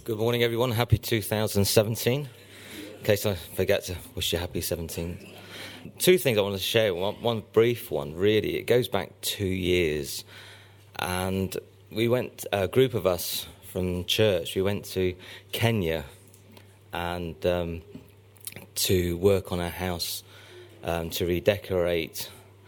Good morning, everyone. Happy 2017. In case I forget to wish you happy 17. Two things I want to share. One brief one, really. It goes back 2 years. And we went, a group of us from church, we went to Kenya and to work on our house, to redecorate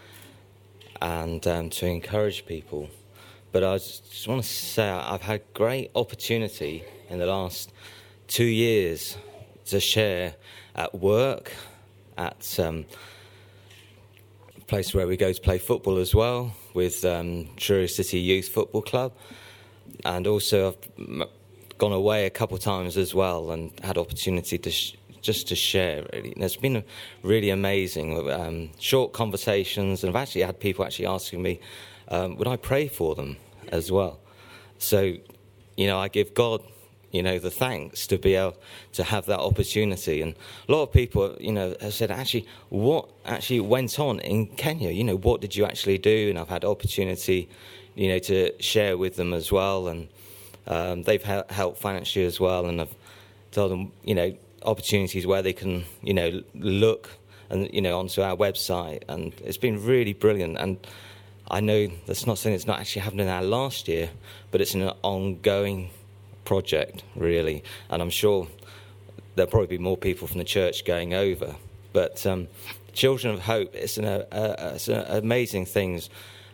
and to encourage people. But I just want to say I've had great opportunity in the last 2 years to share at work, at a place where we go to play football as well, with Truro City Youth Football Club. And also I've gone away a couple of times as well and had opportunity to just to share, really. And it's been really amazing, short conversations, and I've actually had people actually asking me, would I pray for them as well? So, I give God, the thanks to be able to have that opportunity. And a lot of people, have said, actually, what actually went on in Kenya? What did you actually do? And I've had opportunity, to share with them as well. And they've helped financially as well. And I've told them, opportunities where they can, look and, onto our website. And it's been really brilliant. And I know that's not something that's not actually happened in our last year, but it's an ongoing project, really. And I'm sure there'll probably be more people from the church going over. But Children of Hope, it's an amazing things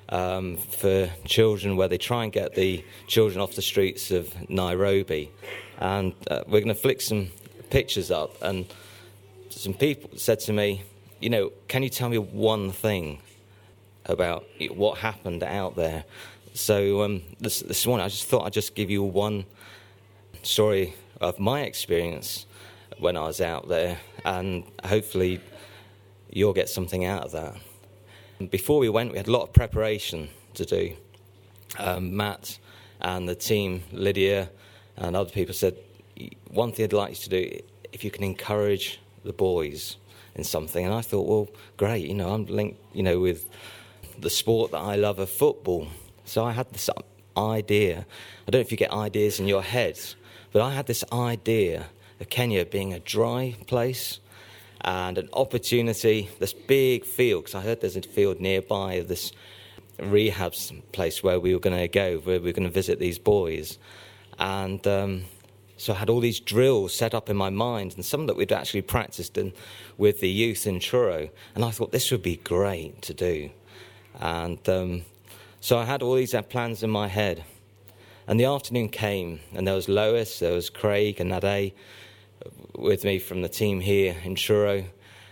for children, where they try and get the children off the streets of Nairobi. And we're going to flick some pictures up. And some people said to me, can you tell me one thing about what happened out there? So this morning I just thought I'd just give you one story of my experience when I was out there, and hopefully you'll get something out of that. Before we went, we had a lot of preparation to do. Matt and the team, Lydia and other people, said one thing I'd like you to do, if you can encourage the boys in something. And I thought, well, great, I'm linked, with the sport that I love of football. So I had this idea. I don't know if you get ideas in your head, but I had this idea of Kenya being a dry place and an opportunity, this big field, because I heard there's a field nearby of this rehab place where we were going to go, where we were going to visit these boys. And so I had all these drills set up in my mind, and some that we'd actually practiced with the youth in Truro. And I thought this would be great to do. And so I had all these plans in my head. And the afternoon came, and there was Lois, there was Craig and Nade with me from the team here in Truro.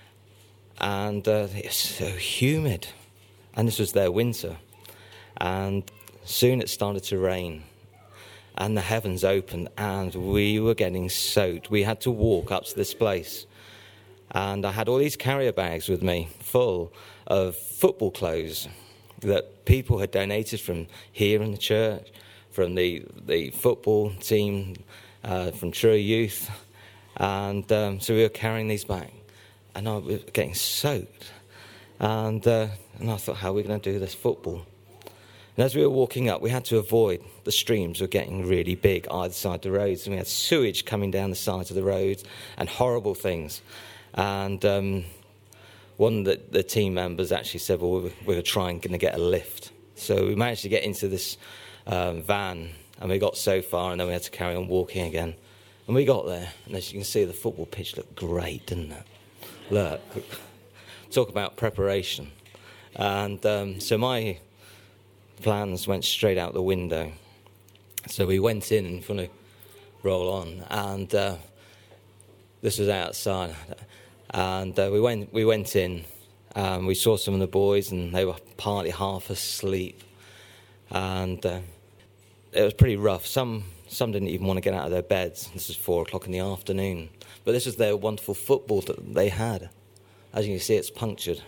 And it was so humid. And this was their winter. And soon it started to rain. And the heavens opened, and we were getting soaked. We had to walk up to this place. And I had all these carrier bags with me full of football clothes that people had donated from here in the church, from the football team, from Truro Youth. And so we were carrying these back, and I was getting soaked. And I thought, how are we going to do this football? And as we were walking up, we had to avoid the streams were getting really big either side of the roads, and we had sewage coming down the sides of the roads and horrible things. And one of the team members actually said, well, we were going to get a lift. So we managed to get into this van, and we got so far, and then we had to carry on walking again. And we got there, and as you can see, the football pitch looked great, didn't it? Look, talk about preparation. And so my plans went straight out the window. So we went in, and if you want to roll on, and this was outside. And we went in, we saw some of the boys, and they were partly half asleep. And it was pretty rough. Some didn't even want to get out of their beds. This was 4:00 in the afternoon. But this was their wonderful football that they had. As you can see, it's punctured.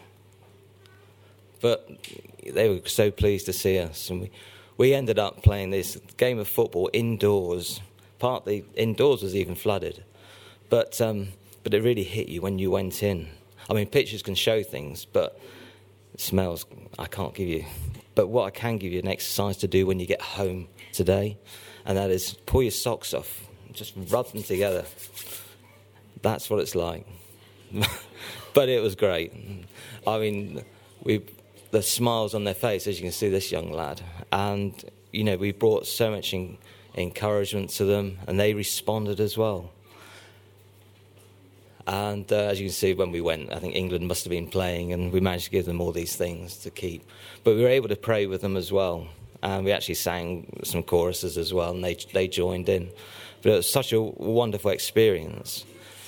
But they were so pleased to see us. And we ended up playing this game of football indoors. Partly indoors was even flooded. But it really hit you when you went in. I mean, pictures can show things, but smells I can't give you. But what I can give you an exercise to do when you get home today, and that is pull your socks off. just rub them together. That's what it's like. But it was great. I mean, the smiles on their face, as you can see, this young lad. And, we brought so much encouragement to them, and they responded as well. And as you can see, when we went, I think England must have been playing, and we managed to give them all these things to keep. But we were able to pray with them as well. And we actually sang some choruses as well, and they joined in. But it was such a wonderful experience.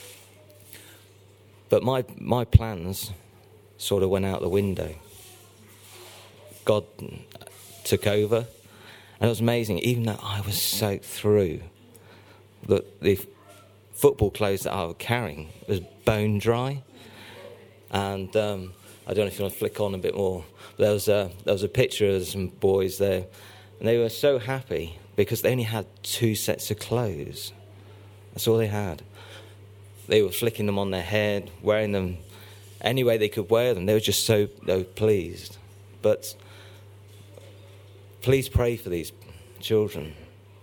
But my plans sort of went out the window. God took over, and it was amazing. Even though I was soaked through, the football clothes that I was carrying was bone dry. And I don't know if you want to flick on a bit more. But there was a picture of some boys there, and they were so happy because they only had 2 sets of clothes. That's all they had. They were flicking them on their head, wearing them any way they could wear them. They were just so pleased. But please pray for these children.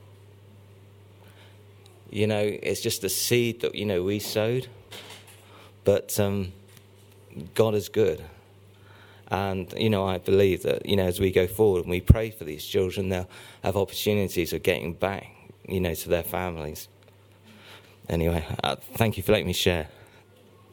It's just a seed that, we sowed. But God is good. And, I believe that, as we go forward and we pray for these children, they'll have opportunities of getting back, to their families. Anyway, thank you for letting me share.